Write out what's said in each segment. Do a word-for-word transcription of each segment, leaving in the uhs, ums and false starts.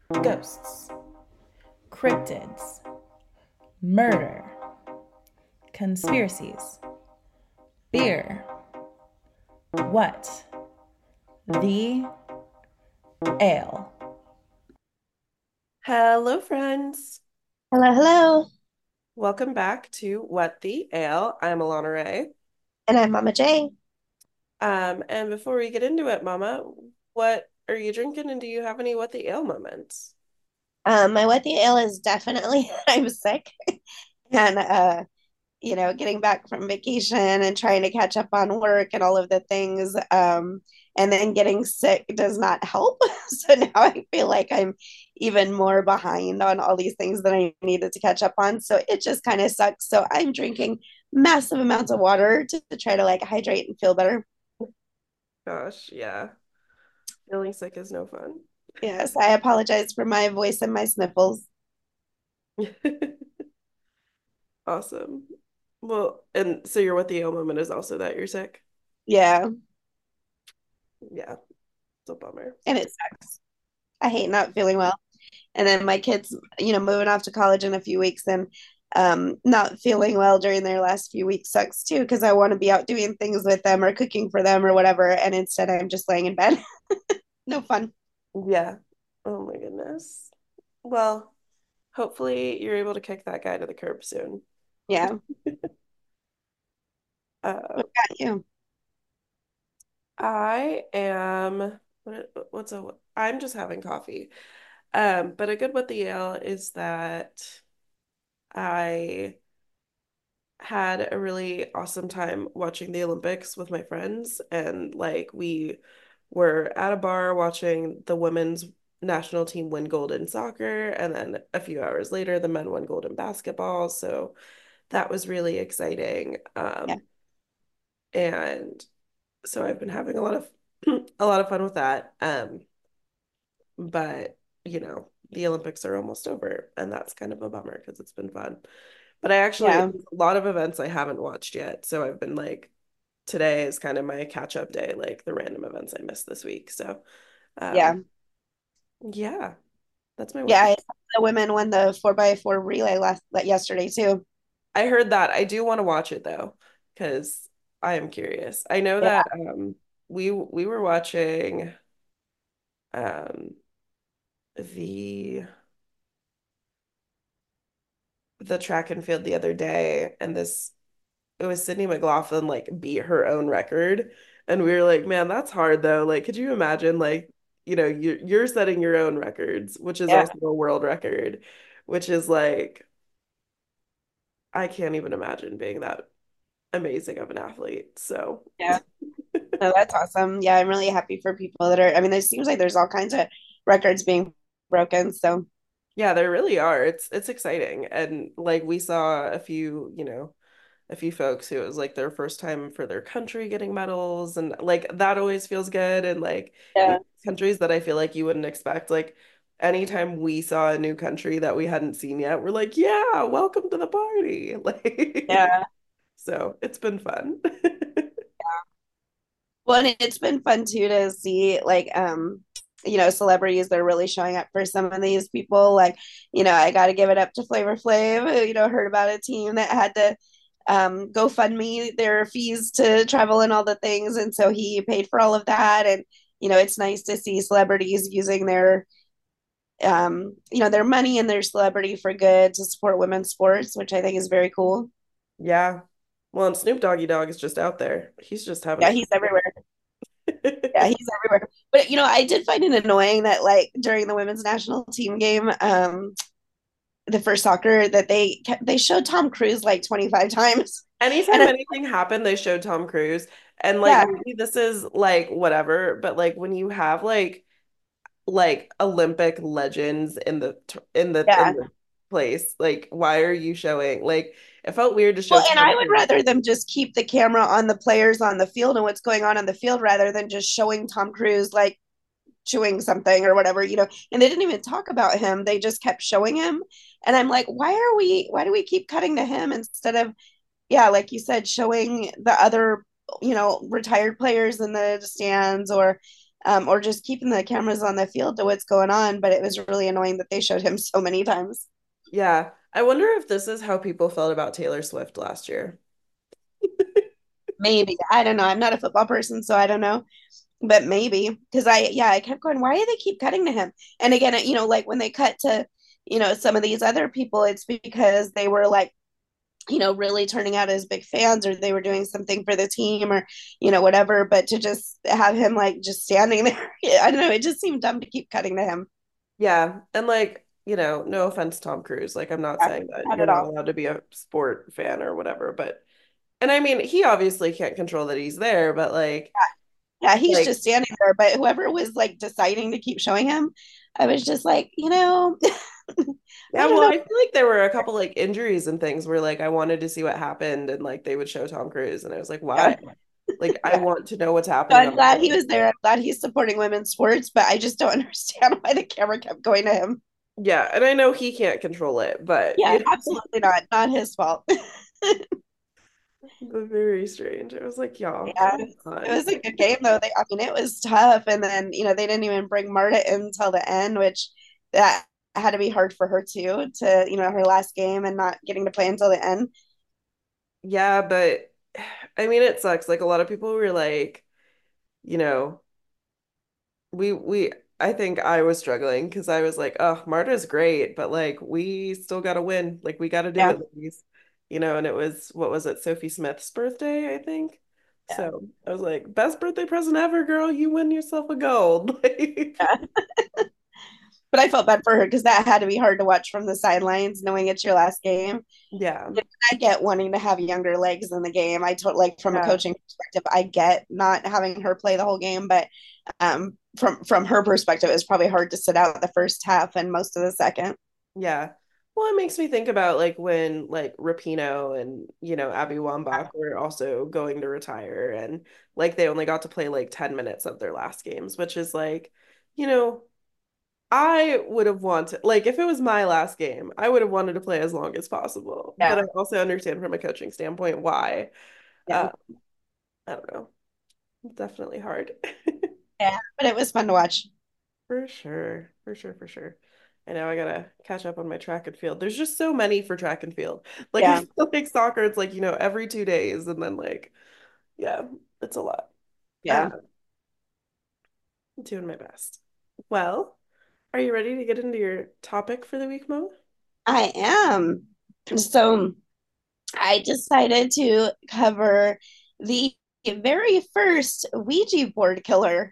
Ghosts, cryptids, murder, conspiracies, beer. What the ale? Hello, friends. Hello, hello. Welcome back to What the Ale. I'm Alana Ray. And I'm Mama J. Um, and before we get into it, Mama, what are you drinking and do you have any What the Ale moments? Um, my what the ale is definitely I'm sick and uh, you know, getting back from vacation and trying to catch up on work and all of the things. Um, and then getting sick does not help. So now I feel like I'm even more behind on all these things that I needed to catch up on. So it just kind of sucks. So I'm drinking massive amounts of water to, to try to like hydrate and feel better. Gosh, yeah. Feeling sick is no fun. Yes, I apologize for my voice and my sniffles. Awesome. Well, and so your What the Ale moment is also that you're sick? Yeah, Yeah, it's a bummer. and it sucks. I hate not feeling well. And then my kids, you know, moving off to college in a few weeks and um, not feeling well during their last few weeks sucks too because I want to be out doing things with them or cooking for them or whatever. And instead, I'm just laying in bed. No fun. Yeah. Oh my goodness. Well, hopefully you're able to kick that guy to the curb soon. Yeah. Uh, What about you? I am what what's a I'm just having coffee. Um, but a good what the ale is that I had a really awesome time watching the Olympics with my friends and like we were at a bar watching the women's national team win gold in soccer and then a few hours later the men won gold in basketball. So that was really exciting. Yeah. Um, and so I've been having a lot of a lot of fun with that. Um, but you know, the Olympics are almost over, and that's kind of a bummer because it's been fun. But I actually, Yeah. there's a lot of events I haven't watched yet, so I've been like, today is kind of my catch up day, like the random events I missed this week. So, um, Yeah. yeah, that's my what Yeah. the. I saw the women won the four by four relay last yesterday too. I heard that. I do want to watch it though, because I am curious. I know Yeah. that um we we were watching um the the track and field the other day, and this it was Sydney McLaughlin like beat her own record. And we were like, man, that's hard though. Like, could you imagine like, you know, you're you're setting your own records, which is Yeah. also a world record, which is like, I can't even imagine being that amazing of an athlete. So Yeah. No, that's awesome. Yeah. I'm really happy for people that are, I mean, it seems like there's all kinds of records being broken. So, yeah, there really are. It's it's exciting. And like we saw a few, you know, a few folks who it was like their first time for their country getting medals and like that always feels good and like yeah. even countries that I feel like you wouldn't expect like anytime we saw a new country that we hadn't seen yet we're like yeah welcome to the party like Yeah. so it's been fun. Well, and it's been fun too to see like um you know celebrities that are really showing up for some of these people. Like, you know, I got to give it up to Flavor Flav. who, You know, heard about a team that had to um go fund me their fees to travel and all the things, and so he paid for all of that. And you know, it's nice to see celebrities using their um you know their money and their celebrity for good to support women's sports, which I think is very cool. Yeah, well, and Snoop Doggy Dogg is just out there, he's just having Yeah, he's everywhere. Yeah, fun. he's everywhere. But you know, I did find it annoying that like during the women's national team game, um, the first soccer that they kept, they showed Tom Cruise like twenty-five times. And Anytime I, anything happened, they showed Tom Cruise. And like yeah, maybe this is like whatever, but like when you have like like Olympic legends in the in the in yeah. the place. Like, why are you showing? Like, it felt weird to show Well, and Tom I would Cruise. rather them just keep the camera on the players on the field and what's going on on the field rather than just showing Tom Cruise like chewing something or whatever, you know. And they didn't even talk about him. They just kept showing him. And I'm like, why are we why do we keep cutting to him instead of, yeah, like you said, showing the other, you know, retired players in the stands or, um, or just keeping the cameras on the field to what's going on. But it was really annoying that they showed him so many times. Yeah. I wonder if this is how people felt about Taylor Swift last year. Maybe. I don't know. I'm not a football person, so I don't know. But maybe because I, yeah, I kept going, why do they keep cutting to him? And again, you know, like when they cut to, you know, some of these other people, it's because they were like, you know, really turning out as big fans or they were doing something for the team or, you know, whatever. But to just have him like just standing there, I don't know, it just seemed dumb to keep cutting to him. Yeah. And like, you know, no offense, Tom Cruise. Like, I'm not Yeah, saying that not you're at not all. allowed to be a sport fan or whatever, but and I mean, he obviously can't control that he's there, but like, Yeah, he's like, just standing there. But whoever was like deciding to keep showing him, I was just like, you know, yeah, I don't well, know. I feel like there were a couple like injuries and things where like I wanted to see what happened and like they would show Tom Cruise and I was like, Yeah, why? Like, I yeah. want to know what's So happening I'm on the glad he field. was there. I'm glad he's supporting women's sports, but I just don't understand why the camera kept going to him. Yeah, and I know he can't control it, but Yeah, you absolutely not. Not his fault. know, very strange. I was like, y'all, Yeah, come it on. was a good game though. They, I mean, it was tough, and then you know they didn't even bring Marta in until the end, which that had to be hard for her too. To you know her last game and not getting to play until the end. Yeah, but I mean, it sucks. Like a lot of people were like, you know, we we I think I was struggling because I was like, oh, Marta's great, but like we still gotta win. Like we gotta do Yeah, it, ladies. You know, and it was what was it, Sophie Smith's birthday, I think. yeah, So I was like, best birthday present ever, girl. You win yourself a gold. Like, yeah. But I felt bad for her because that had to be hard to watch from the sidelines, knowing it's your last game. yeah. I get wanting to have younger legs in the game. I told like from a Yeah. coaching perspective, I get not having her play the whole game, but um, from from her perspective, it's probably hard to sit out the first half and most of the second. Yeah. Well, it makes me think about like when like Rapinoe and, you know, Abby Wambach were also going to retire and like they only got to play like ten minutes of their last games, which is like, you know, I would have wanted like if it was my last game, I would have wanted to play as long as possible. But Yeah, I also understand from a coaching standpoint why. yeah, Uh, I don't know. Definitely hard. yeah. But it was fun to watch. For sure. For sure, for sure. I know I gotta catch up on my track and field. There's just so many for track and field. Like I Yeah, feel like soccer, it's like, you know, every two days and then like, yeah, it's a lot. I don't yeah. know. I'm doing my best. Well, are you ready to get into your topic for the week, Mo? I am. So I decided to cover the very first Ouija board killer.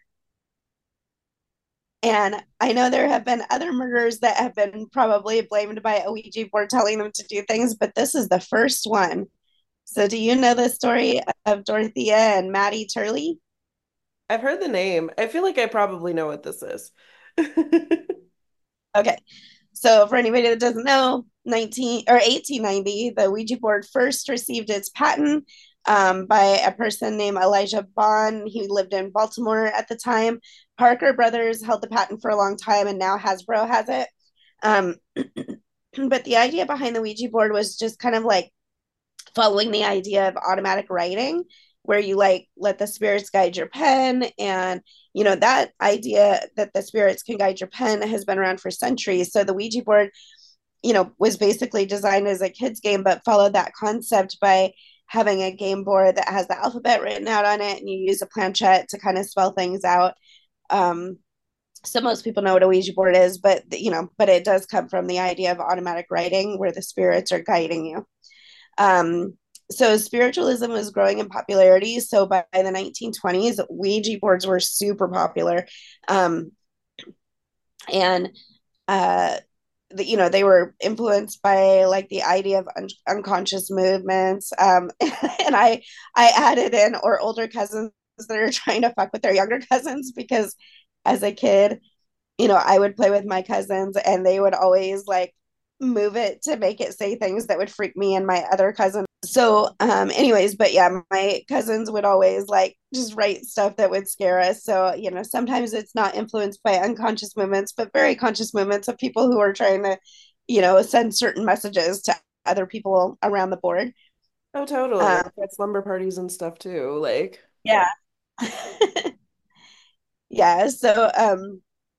And I know there have been other murders that have been probably blamed by a Ouija board telling them to do things, but this is the first one. So, do you know the story of Dorothea and Maddie Turley? I've heard the name. I feel like I probably know what this is. Okay. So, for anybody that doesn't know, nineteen or eighteen ninety, the Ouija board first received its patent um, by a person named Elijah Bond. He lived in Baltimore at the time. Parker Brothers held the patent for a long time, and now Hasbro has it. Um, but the idea behind the Ouija board was just kind of like following the idea of automatic writing, where you like let the spirits guide your pen. And you know that idea that the spirits can guide your pen has been around for centuries. So the Ouija board, you know, was basically designed as a kids game, but followed that concept by having a game board that has the alphabet written out on it, and you use a planchette to kind of spell things out. Um, so most people know what a Ouija board is, but you know, but it does come from the idea of automatic writing, where the spirits are guiding you. Um, so spiritualism was growing in popularity. So by the nineteen twenties, Ouija boards were super popular, um, and uh, the, you know they were influenced by like the idea of un- unconscious movements. Um, and I I added in or older cousins that are trying to fuck with their younger cousins because as a kid, you know, I would play with my cousins and they would always like move it to make it say things that would freak me and my other cousin. So, um, anyways, but yeah, my cousins would always like just write stuff that would scare us. So, you know, sometimes it's not influenced by unconscious movements, but very conscious movements of people who are trying to, you know, send certain messages to other people around the board. Oh, totally. Um, I've had slumber parties and stuff too. Like, yeah. Yeah, so um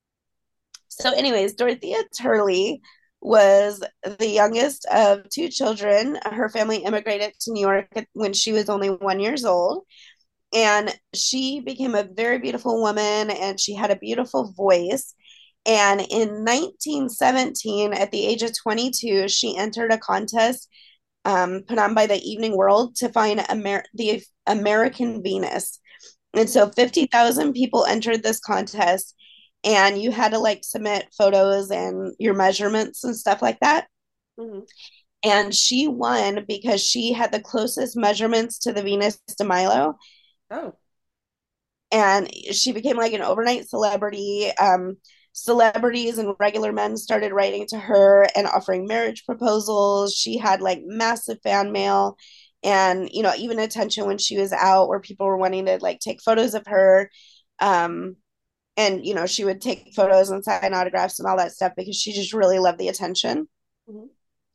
so anyways, Dorothea Turley was the youngest of two children. Her family immigrated to New York when she was only one years old, and she became a very beautiful woman, and she had a beautiful voice. And in nineteen seventeen, at the age of twenty-two, she entered a contest um, put on by the Evening World to find Amer- the American Venus. And so fifty thousand people entered this contest, and you had to like submit photos and your measurements and stuff like that. Mhm. And she won because she had the closest measurements to the Venus de Milo. Oh. And she became like an overnight celebrity. Um, celebrities and regular men started writing to her and offering marriage proposals. She had like massive fan mail and, you know, even attention when she was out where people were wanting to like take photos of her. Um, and, you know, she would take photos and sign autographs and all that stuff because she just really loved the attention. Mhm.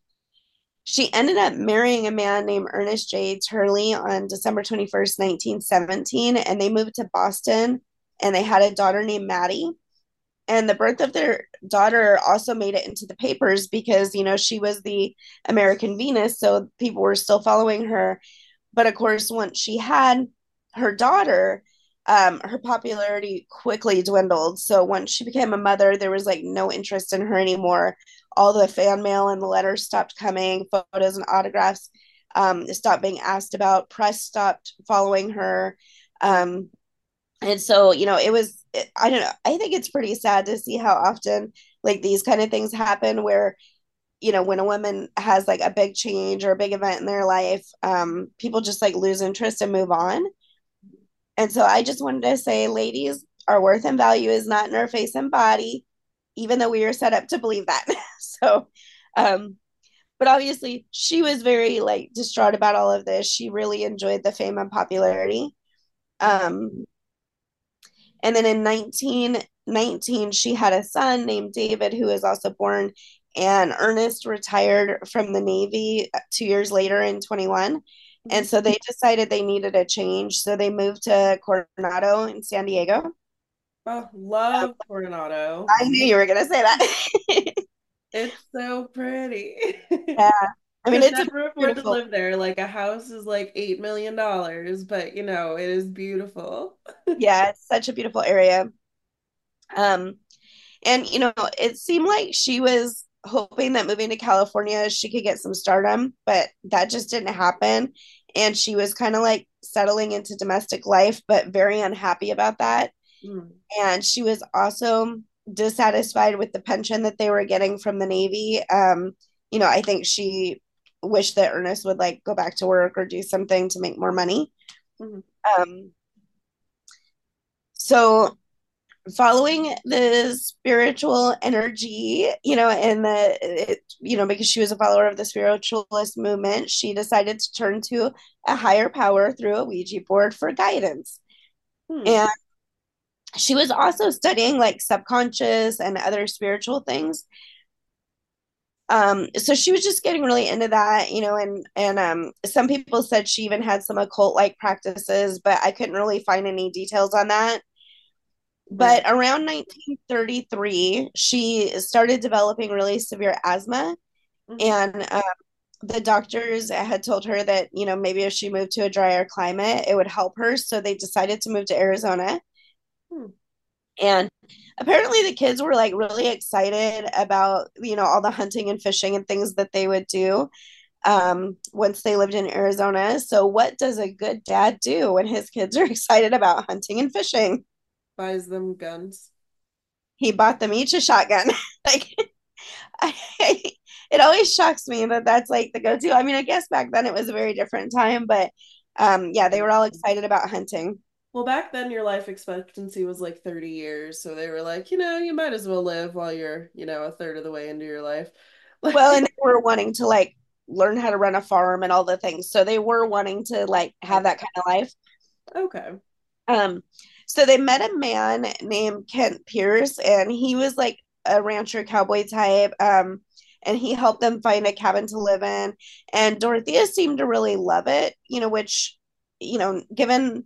She ended up marrying a man named Ernest J. Turley on December twenty-first, nineteen seventeen, and they moved to Boston and they had a daughter named Maddie. And the birth of their daughter also made it into the papers because, you know, she was the American Venus, so people were still following her. But of course, once she had her daughter, um, her popularity quickly dwindled. So once she became a mother, there was like no interest in her anymore. All the fan mail and the letters stopped coming, photos and autographs um, stopped being asked about, press stopped following her. Um, and so, you know, it was, I don't know, I think it's pretty sad to see how often like these kind of things happen where, you know, when a woman has like a big change or a big event in their life, um, people just like lose interest and move on. And so I just wanted to say, ladies, our worth and value is not in our face and body, even though we are set up to believe that. so, um, but obviously she was very like distraught about all of this. She really enjoyed the fame and popularity. Um, and then in nineteen nineteen, she had a son named David who was also born. And Ernest retired from the Navy two years later in twenty-one. And Mhm. so they decided they needed a change. So they moved to Coronado in San Diego. Oh, love Coronado. I knew you were going to say that. It's so pretty. yeah. I mean, Could it's a never afford to beautiful, live there. Like a house is like eight million dollars, but you know, it is beautiful. yeah, it's such a beautiful area. Um, And, you know, it seemed like she was hoping that moving to California, she could get some stardom, but that just didn't happen. And she was kind of like settling into domestic life, but very unhappy about that. Mm. And she was also dissatisfied with the pension that they were getting from the Navy. Um, you know, I think she wished that Ernest would like go back to work or do something to make more money. Mhm. Um, so following the spiritual energy, you know, and the, it, you know, because she was a follower of the spiritualist movement, she decided to turn to a higher power through a Ouija board for guidance. Hmm. And she was also studying like subconscious and other spiritual things. Um, so she was just getting really into that, you know, and and um, some people said she even had some occult like practices, but I couldn't really find any details on that. But Right. around nineteen thirty-three, she started developing really severe asthma. Mhm. And um, the doctors had told her that, you know, maybe if she moved to a drier climate, it would help her. So they decided to move to Arizona. Hmm. And apparently the kids were like really excited about, you know, all the hunting and fishing and things that they would do um, once they lived in Arizona. So, what does a good dad do when his kids are excited about hunting and fishing? Buys them guns. He bought them each a shotgun. like I, it always shocks me that that's like the go-to. I mean, I guess back then it was a very different time, but um, yeah, they were all excited about hunting. Well, back then your life expectancy was like thirty years, so they were like, you know, you might as well live while you're, you know, a third of the way into your life. Well, and they were wanting to like learn how to run a farm and all the things, so they were wanting to like have Okay. that kind of life. Okay. Um, so they met a man named Kent Pierce, and he was like a rancher cowboy type. Um, and he helped them find a cabin to live in. And Dorothea seemed to really love it, you know, which, you know, given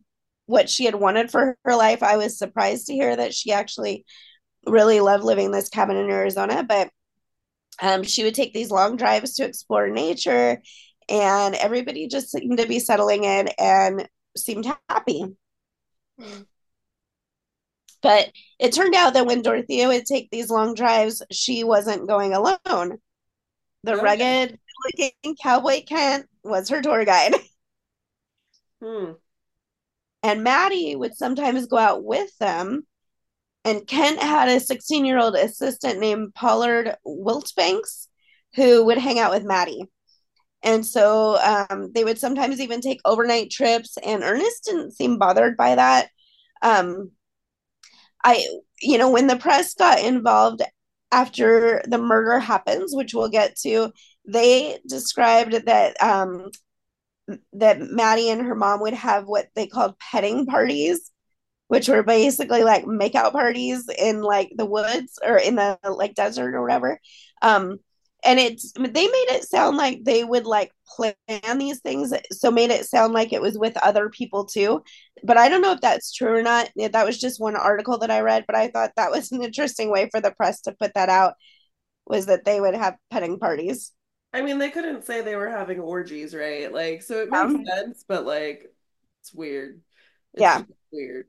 what she had wanted for her life. I was surprised to hear that she actually really loved living in this cabin in Arizona, but um, she would take these long drives to explore nature, and everybody just seemed to be settling in and seemed happy. Mm. But it turned out that when Dorothea would take these long drives, she wasn't going alone. The Okay. rugged looking cowboy Kent was her tour guide. Hmm. And Maddie would sometimes go out with them. And Kent had a sixteen year old assistant named Pollard Wiltbanks who would hang out with Maddie. And so um, they would sometimes even take overnight trips. And Ernest didn't seem bothered by that. Um, I, you know, when the press got involved after the murder happens, which we'll get to, they described that um, that Maddie and her mom would have what they called petting parties, which were basically like makeout parties in like the woods or in the like desert or whatever. Um, and it's they made it sound like they would like plan these things, so made it sound like it was with other people too. But I don't know if that's true or not. That was just one article that I read, but I thought that was an interesting way for the press to put that out, was that they would have petting parties. I mean, they couldn't say they were having orgies, right? Like, so it makes Um, sense, but like, it's weird. It's yeah. just weird.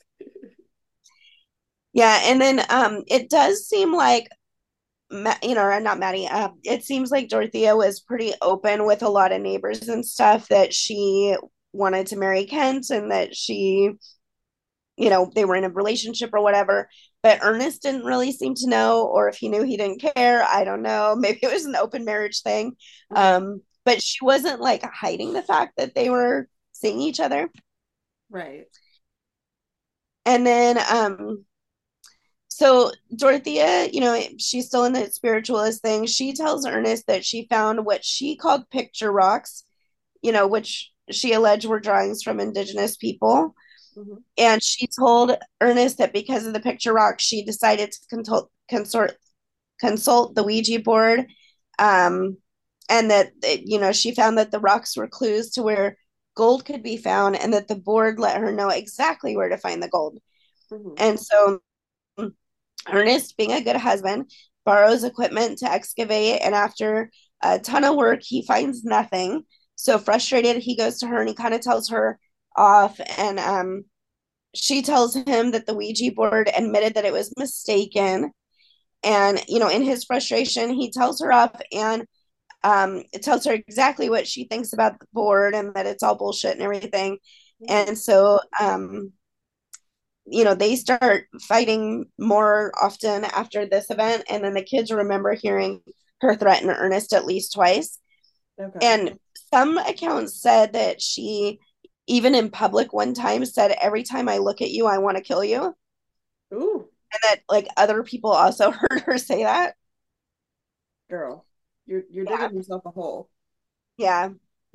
Yeah, and then um, it does seem like Ma- you know, or not Maddie. Uh, it seems like Dorothea was pretty open with a lot of neighbors and stuff that she wanted to marry Kent and that she, you know, they were in a relationship or whatever. But Ernest didn't really seem to know, or if he knew, he didn't care. I don't know. Maybe it was an open marriage thing. Mhm. Um, but she wasn't like hiding the fact that they were seeing each other. Right. And then um, so Dorothea, you know, she's still in the spiritualist thing. She tells Ernest that she found what she called picture rocks, you know, which she alleged were drawings from indigenous people. Mhm. And she told Ernest that because of the picture rocks, she decided to consult consort consult the Ouija board. Um, and that, you know, she found that the rocks were clues to where gold could be found, and that the board let her know exactly where to find the gold. Mhm. And so Ernest, being a good husband, borrows equipment to excavate, and after a ton of work, he finds nothing. So frustrated, he goes to her and he kind of tells her off. And um, she tells him that the Ouija board admitted that it was mistaken. And, you know, in his frustration, he tells her off and um, it tells her exactly what she thinks about the board and that it's all bullshit and everything. Mhm. And so um, you know, they start fighting more often after this event. And then the kids remember hearing her threaten Ernest at least twice. Okay. And some accounts said that she, even in public one time, said, "Every time I look at you, I want to kill you." And Ooh, that like other people also heard her say that. girl, you're you're Yeah. digging yourself a hole. Yeah.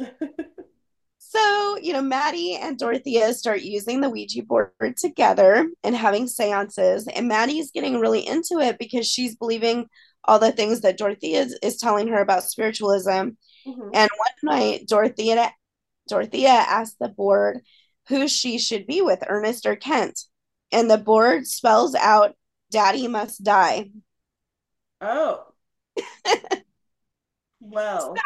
So, you know, Maddie and Dorothea start using the Ouija board together and having seances. And Maddie's getting really into it because she's believing all the things that Dorothea is, is telling her about spiritualism. Mhm. And one night, Dorothea Dorothea asked the board who she should be with, Ernest or Kent. And the board spells out, "Daddy must die." Oh, well,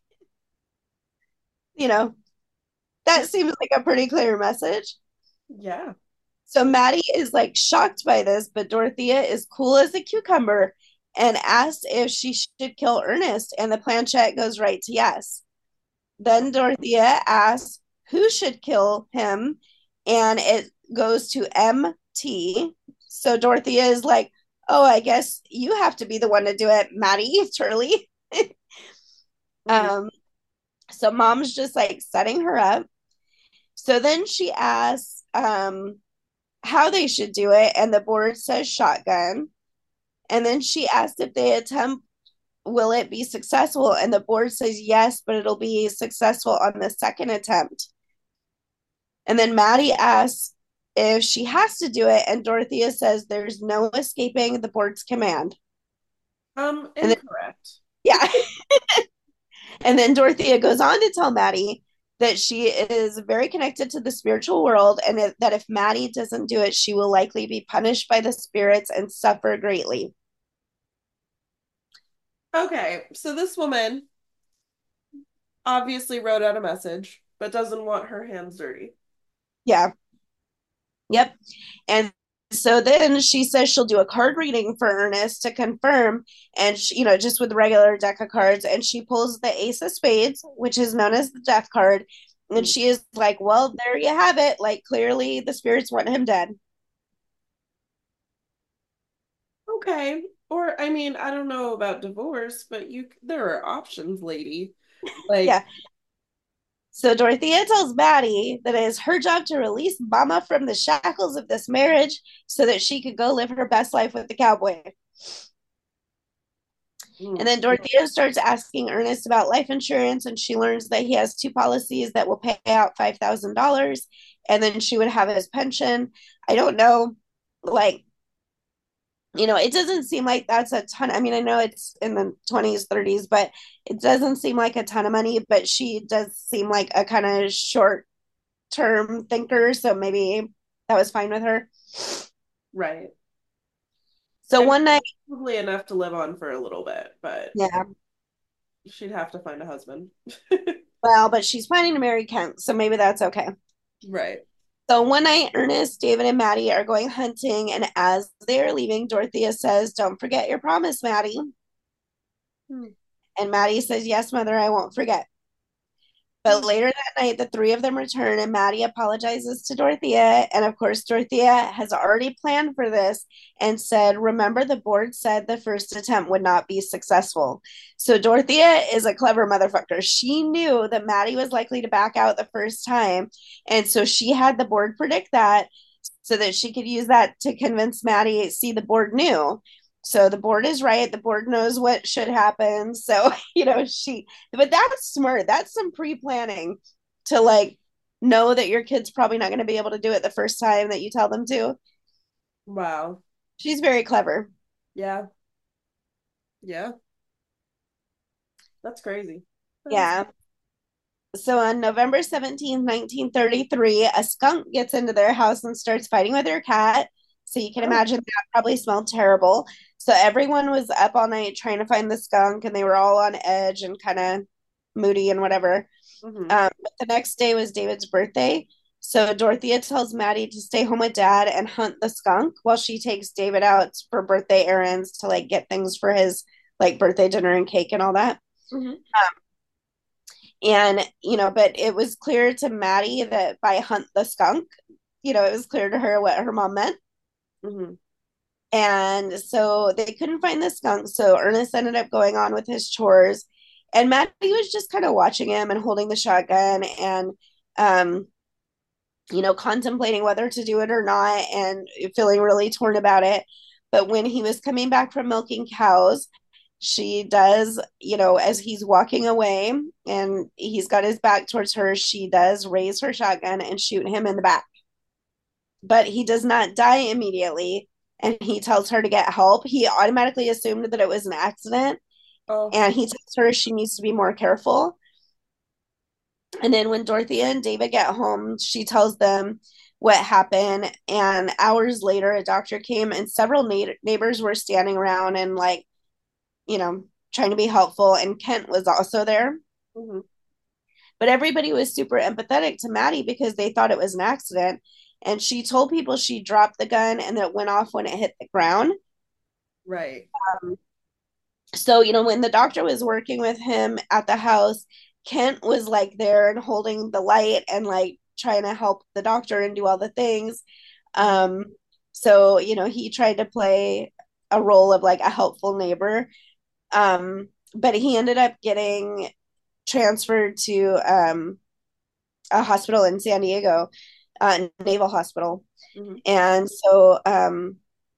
You know, that seems like a pretty clear message. yeah. So Maddie is like shocked by this, but Dorothea is cool as a cucumber and asks if she should kill Ernest, and the planchette goes right to yes. Then Dorothea asks who should kill him, and it goes to M T. So Dorothea is like, "Oh, I guess you have to be the one to do it, Maddie, Turley." Mhm. um, so mom's just like setting her up. So then she asks um, how they should do it, and the board says shotgun. And then she asked if they attempt, will it be successful? And the board says yes, but it'll be successful on the second attempt. And then Maddie asks if she has to do it, and Dorothea says there's no escaping the board's command. Um, And then, incorrect. yeah. And then Dorothea goes on to tell Maddie that she is very connected to the spiritual world, and it, that if Maddie doesn't do it, she will likely be punished by the spirits and suffer greatly. Okay, so this woman obviously wrote out a message, but doesn't want her hands dirty. Yeah. Yep. And so then she says she'll do a card reading for Ernest to confirm, and she, you know, just with the regular deck of cards, and she pulls the Ace of Spades, which is known as the death card, and she is like, well, there you have it. Like, clearly the spirits want him dead. Okay. Or I mean, I don't know about divorce, but you there are options, lady. Like, Yeah. So Dorothea tells Maddie that it is her job to release Mama from the shackles of this marriage so that she could go live her best life with the cowboy. mm, And then Dorothea starts asking Ernest about life insurance, and she learns that he has two policies that will pay out five thousand dollars, and then she would have his pension. I don't know, like, you know, it doesn't seem like that's a ton. I mean, I know it's in the twenties, thirties, but it doesn't seem like a ton of money, but she does seem like a kind of short term thinker. So maybe that was fine with her. right. So I mean, one night, probably enough to live on for a little bit, but yeah, she'd have to find a husband. well, but she's planning to marry Kent. So maybe that's okay. Right. So one night, Ernest, David, and Maddie are going hunting. And as they are leaving, Dorothea says, "Don't forget your promise, Maddie." Hmm. And Maddie says, "Yes, mother, I won't forget." But later that night, the three of them return, and Maddie apologizes to Dorothea. And of course, Dorothea has already planned for this and said, "Remember, the board said the first attempt would not be successful." So Dorothea is a clever motherfucker. She knew that Maddie was likely to back out the first time. And so she had the board predict that so that she could use that to convince Maddie, see, the board knew. So the board is right. The board knows what should happen. So, you know, she, but that's smart. That's some pre planning to like know that your kid's probably not going to be able to do it the first time that you tell them to. Wow. She's very clever. Yeah. Yeah. That's crazy. That is- Yeah. So on November seventeenth, nineteen thirty-three, a skunk gets into their house and starts fighting with their cat. So you can Oh. imagine that probably smelled terrible. So everyone was up all night trying to find the skunk, and they were all on edge and kind of moody and whatever. Mhm. Um, but the next day was David's birthday. So Dorothea tells Maddie to stay home with dad and hunt the skunk while she takes David out for birthday errands to like get things for his like birthday dinner and cake and all that. Mhm. And, you know, but it was clear to Maddie that by hunt the skunk, you know, it was clear to her what her mom meant. Mhm. And so they couldn't find the skunk. So Ernest ended up going on with his chores. And Maddie was just kind of watching him and holding the shotgun and, um, you know, contemplating whether to do it or not and feeling really torn about it. But when he was coming back from milking cows, she does, you know, as he's walking away and he's got his back towards her, she does raise her shotgun and shoot him in the back. But he does not die immediately. And he tells her to get help. He automatically assumed that it was an accident. Oh. And he tells her she needs to be more careful. And then when Dorothea and David get home, she tells them what happened. And hours later, a doctor came, and several na- neighbors were standing around and, like, you know, trying to be helpful. And Kent was also there. Mhm. But everybody was super empathetic to Maddie because they thought it was an accident. And she told people she dropped the gun and that it went off when it hit the ground. Right. Um, so, you know, when the doctor was working with him at the house, Kent was like there and holding the light and like trying to help the doctor and do all the things. Um, so, you know, he tried to play a role of like a helpful neighbor. Um, but he ended up getting transferred to um, a hospital in San Diego, uh, Naval Hospital. Mhm. And so, um,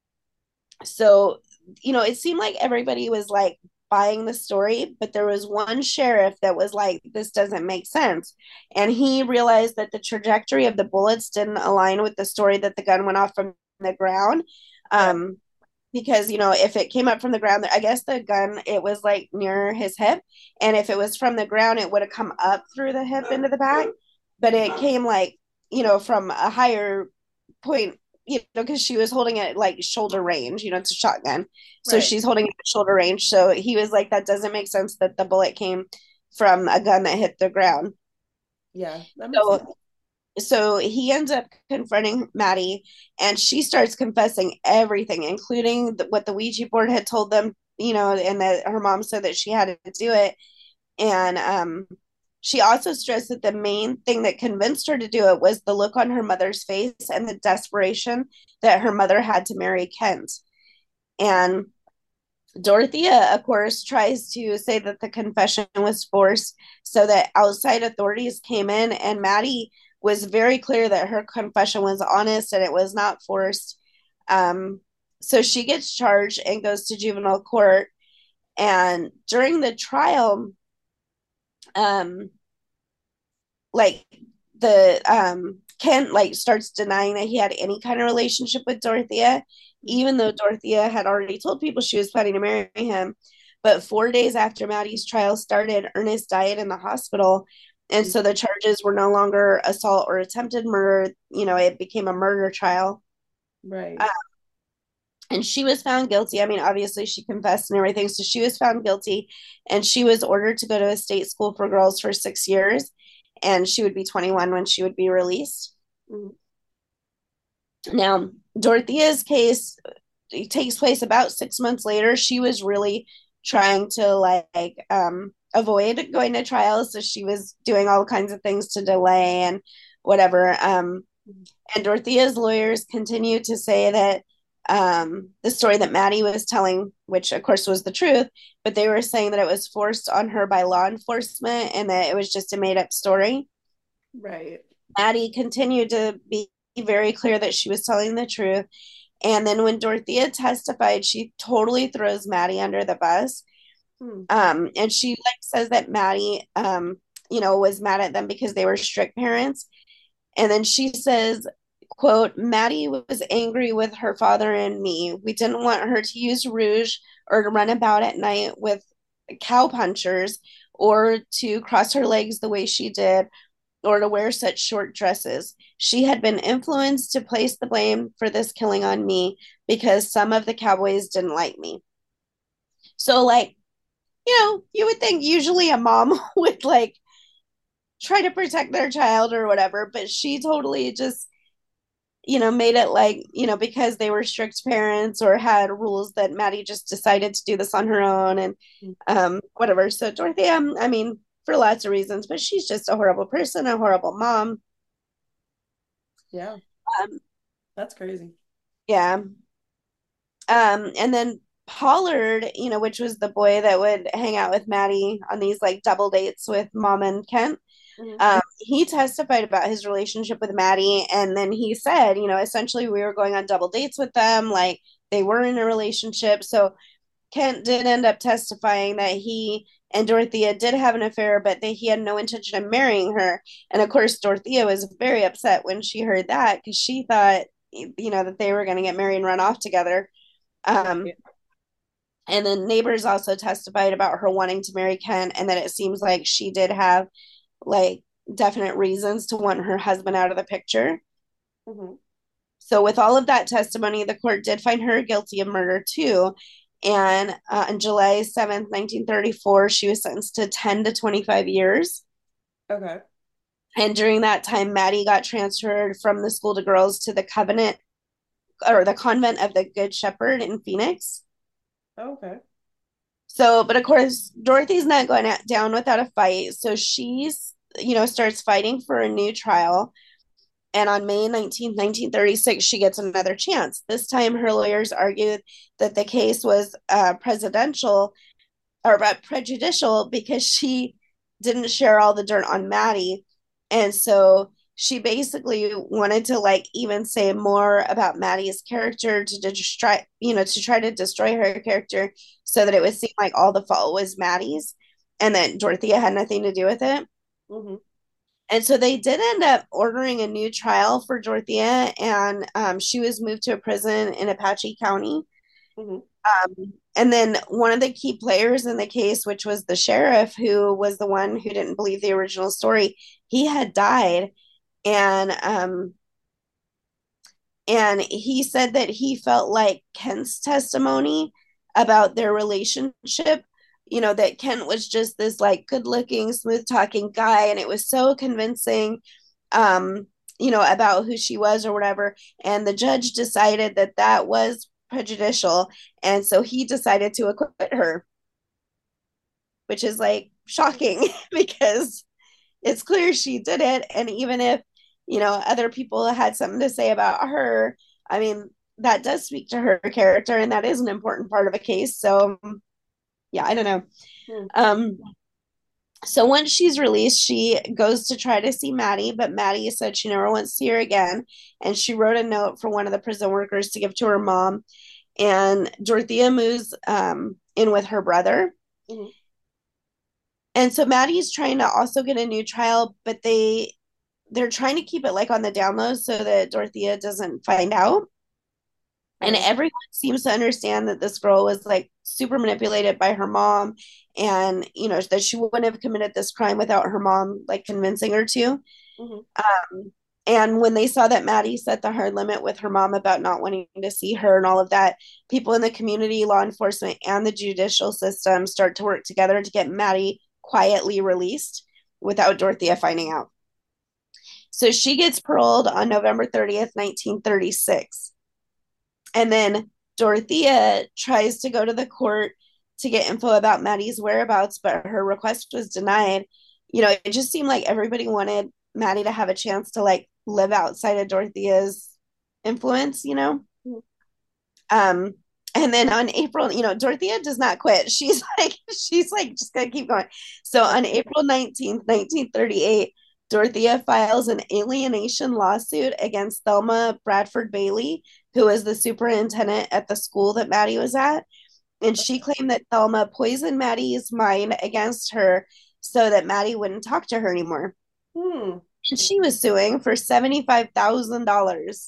so, you know, it seemed like everybody was like buying the story, but there was one sheriff that was like, this doesn't make sense. And he realized that the trajectory of the bullets didn't align with the story that the gun went off from the ground. Right. Um, because, you know, if it came up from the ground, I guess the gun, it was like near his hip. And if it was from the ground, it would have come up through the hip into the back. But it came like, you know, from a higher point, you know, because she was holding it like shoulder range, you know, it's a shotgun. So Right. she's holding it at shoulder range. So he was like, that doesn't make sense that the bullet came from a gun that hit the ground. Yeah, that makes sense. So so he ends up confronting Maddie, and she starts confessing everything, including the, what the Ouija board had told them, you know, and that her mom said that she had to do it. And um, she also stressed that the main thing that convinced her to do it was the look on her mother's face and the desperation that her mother had to marry Kent. And Dorothea, of course, tries to say that the confession was forced so that outside authorities came in, and Maddie was very clear that her confession was honest and it was not forced. Um, so she gets charged and goes to juvenile court. And during the trial, um, like the um, Ken like starts denying that he had any kind of relationship with Dorothea, even though Dorothea had already told people she was planning to marry him. But four days after Maddie's trial started, Ernest died in the hospital. And so the charges were no longer assault or attempted murder. You know, it became a murder trial. Right. Uh, and she was found guilty. I mean, obviously, she confessed and everything. So she was found guilty, and she was ordered to go to a state school for girls for six years. And she would be twenty-one when she would be released. Mm-hmm. Now, Dorothea's case it takes place about six months later. She was really trying to like um, avoid going to trial, so she was doing all kinds of things to delay and whatever. Um, and Dorothea's lawyers continue to say that um, the story that Maddie was telling, which of course was the truth, but they were saying that it was forced on her by law enforcement and that it was just a made up story. Right. Maddie continued to be very clear that she was telling the truth. And then when Dorothea testified, she totally throws Maddie under the bus. Hmm. Um, and she like says that Maddie, um, you know, was mad at them because they were strict parents. And then she says, quote, Maddie was angry with her father and me. We didn't want her to use rouge or to run about at night with cow punchers or to cross her legs the way she did or to wear such short dresses. She had been influenced to place the blame for this killing on me because some of the cowboys didn't like me. So, like, you know, you would think usually a mom would like try to protect their child or whatever, but she totally just, you know, made it like, you know, because they were strict parents or had rules that Maddie just decided to do this on her own and um, whatever. So, Dorothea, I mean, for lots of reasons, but she's just a horrible person, a horrible mom. Yeah. Um, That's crazy. Yeah. Um, and then Pollard, you know, which was the boy that would hang out with Maddie on these like double dates with Mom and Kent. Mm-hmm. Um, he testified about his relationship with Maddie, and then he said, you know, essentially we were going on double dates with them, like they were in a relationship. So Kent did end up testifying that he and Dorothea did have an affair, but that he had no intention of marrying her. And of course, Dorothea was very upset when she heard that because she thought, you know, that they were going to get married and run off together. Um, and then neighbors also testified about her wanting to marry Ken, and that it seems like she did have like definite reasons to want her husband out of the picture. Mm-hmm. So with all of that testimony, the court did find her guilty of murder too. And uh, on July seventh, nineteen thirty-four, she was sentenced to ten to twenty-five years. Okay. And during that time, Maddie got transferred from the school to girls to the Covenant or the Convent of the Good Shepherd in Phoenix. Okay. So, but of course, Dorothy's not going down without a fight. So she's, you know, starts fighting for a new trial. And on May nineteenth, nineteen thirty-six, she gets another chance. This time, her lawyers argued that the case was uh, presidential or uh, prejudicial because she didn't share all the dirt on Maddie. And so she basically wanted to like even say more about Maddie's character to destroy, you know, to try to destroy her character so that it would seem like all the fault was Maddie's and that Dorothea had nothing to do with it. Mm-hmm. And so they did end up ordering a new trial for Dorothea, and um, she was moved to a prison in Apache County. Hmm. Um, and then one of the key players in the case, which was the sheriff, who was the one who didn't believe the original story, he had died. And um, and he said that he felt like Kent's testimony about their relationship, you know, that Kent was just this like good looking, smooth talking guy, and it was so convincing, um, you know, about who she was or whatever. And the judge decided that that was prejudicial. And so he decided to acquit her, which is like shocking because it's clear she did it. And even if, you know, other people had something to say about her, I mean, that does speak to her character, and that is an important part of a case. So, yeah, I don't know. Hmm. Um, so once she's released, she goes to try to see Maddie, but Maddie said she never wants to see her again. And she wrote a note for one of the prison workers to give to her mom. And Dorothea moves um, in with her brother. Hmm. And so Maddie's trying to also get a new trial, but they they're trying to keep it like on the down low so that Dorothea doesn't find out. And Right. everyone seems to understand that this girl was like super manipulated by her mom, and you know that she wouldn't have committed this crime without her mom like convincing her to. Hmm. Um, and when they saw that Maddie set the hard limit with her mom about not wanting to see her and all of that, people in the community, law enforcement, and the judicial system start to work together to get Maddie quietly released without Dorothea finding out. So she gets paroled on November thirtieth, nineteen thirty-six. And then Dorothea tries to go to the court to get info about Maddie's whereabouts, but her request was denied. You know, it just seemed like everybody wanted Maddie to have a chance to like live outside of Dorothea's influence, you know? Um, and then on April, you know, Dorothea does not quit. She's like, she's like, just gonna keep going. So Right. on April nineteenth, nineteen thirty-eight, Dorothea files an alienation lawsuit against Thelma Bradford Bailey, who is the superintendent at the school that Maddie was at. And she claimed that Thelma poisoned Maddie's mind against her so that Maddie wouldn't talk to her anymore. Hmm. And she was suing for seventy-five thousand dollars.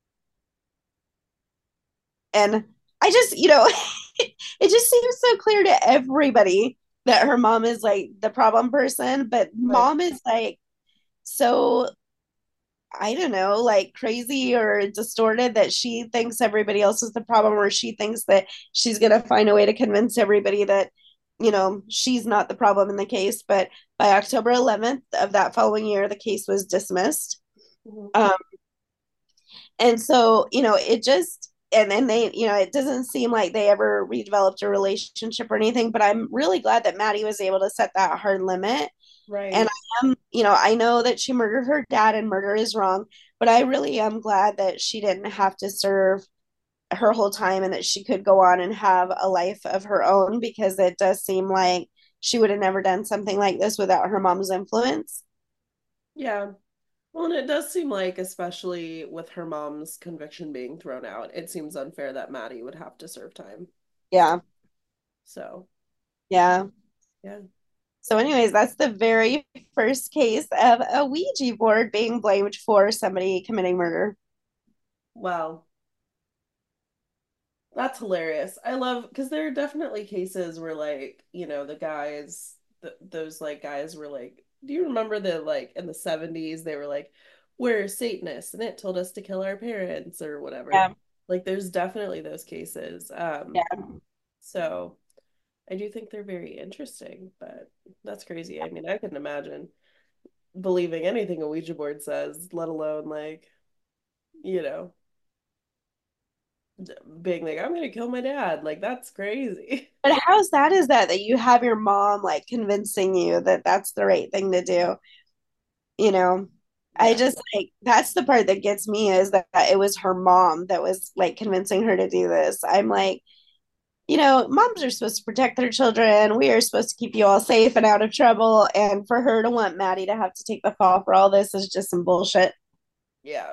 And I just, you know, it just seems so clear to everybody that her mom is like the problem person, but Right. mom is like so, I don't know, like crazy or distorted that she thinks everybody else is the problem, or she thinks that she's going to find a way to convince everybody that, you know, she's not the problem in the case. But by October eleventh of that following year, the case was dismissed. Hmm. Um, and so, you know, it just, and then they, you know, it doesn't seem like they ever redeveloped a relationship or anything, but I'm really glad that Maddie was able to set that hard limit. And Right. I am, you know, I know that she murdered her dad and murder is wrong, but I really am glad that she didn't have to serve her whole time and that she could go on and have a life of her own, because it does seem like she would have never done something like this without her mom's influence. Yeah. Well, and it does seem like, especially with her mom's conviction being thrown out, it seems unfair that Maddie would have to serve time. Yeah. So, Yeah. yeah. So, anyways, that's the very first case of a Ouija board being blamed for somebody committing murder. Wow. That's hilarious. I love because there are definitely cases where, like, you know, the guys, th those like guys were like, do you remember the like in the seventies, they were like, we're Satanists and it told us to kill our parents or whatever. Yeah. Like, there's definitely those cases. Um, Yeah. so I do think they're very interesting, but that's crazy. I mean, I couldn't imagine believing anything a Ouija board says, let alone like, you know, being like, I'm gonna kill my dad. Like, that's crazy. But how sad is that that you have your mom like convincing you that that's the right thing to do? You know, I Yeah. just like that's the part that gets me, is that it was her mom that was like convincing her to do this. I'm like, you know, moms are supposed to protect their children. We are supposed to keep you all safe and out of trouble. And for her to want Maddie to have to take the fall for all this is just some bullshit. Yeah.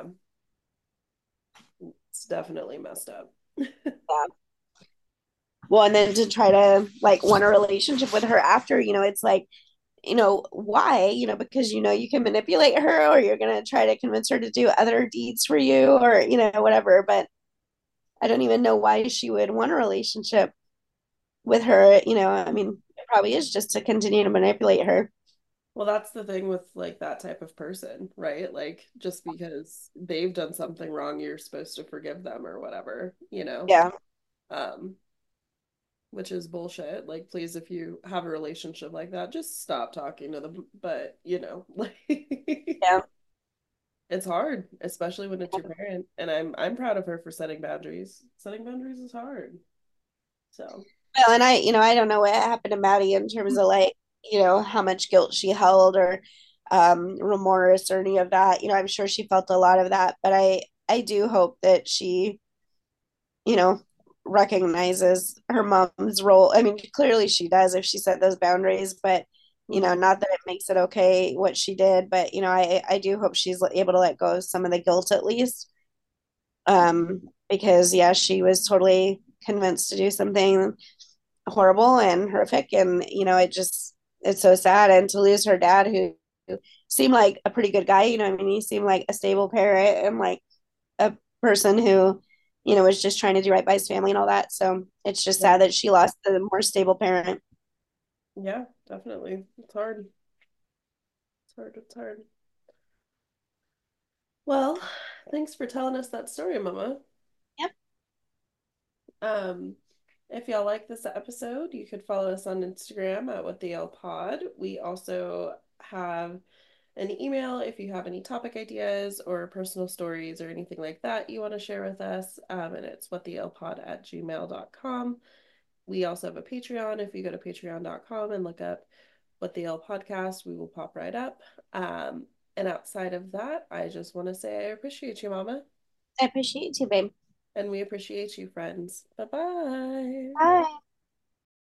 It's definitely messed up. Yeah. Well, and then to try to like want a relationship with her after, you know, it's like, you know, why? You know, because you know you can manipulate her, or you're gonna try to convince her to do other deeds for you, or you know, whatever. But I don't even know why she would want a relationship with her. You know, I mean, it probably is just to continue to manipulate her. Well, that's the thing with like that type of person, right? Like just because they've done something wrong, you're supposed to forgive them or whatever, you know? Yeah. Um, which is bullshit. Like, please, if you have a relationship like that, just stop talking to them. But, you know, like Yeah. it's hard, especially when it's your parent. And I'm I'm proud of her for setting boundaries. Setting boundaries is hard. So, Well, and I, you know, I don't know what happened to Maddie in terms of like, you know, how much guilt she held or um remorse or any of that. You know, I'm sure she felt a lot of that, but I I do hope that she, you know, recognizes her mom's role. I mean, clearly she does if she set those boundaries, but you know, mhm. not that it makes it okay what she did, but you know, I I do hope she's able to let go of some of the guilt at least. Um, because yeah, she was totally convinced to do something horrible and horrific, and you know, it just it's so sad, and to lose her dad who, who seemed like a pretty good guy. You know, I mean, he seemed like a stable parent and like a person who, you know, was just trying to do right by his family and all that. So it's just Yeah. sad that she lost the more stable parent. Yeah, definitely. It's hard. It's hard. It's hard. Well, thanks for telling us that story, Mama. Yep. Um, if y'all like this episode, you could follow us on Instagram at What the L Pod. We also have an email if you have any topic ideas or personal stories or anything like that you want to share with us. Um, and it's whattheLpod at gmail dot com. We also have a Patreon. If you go to patreon dot com and look up What the L Podcast, we will pop right up. Um, and outside of that, I just want to say I appreciate you, Mama. I appreciate you, babe. And we appreciate you, friends. Bye bye. Bye.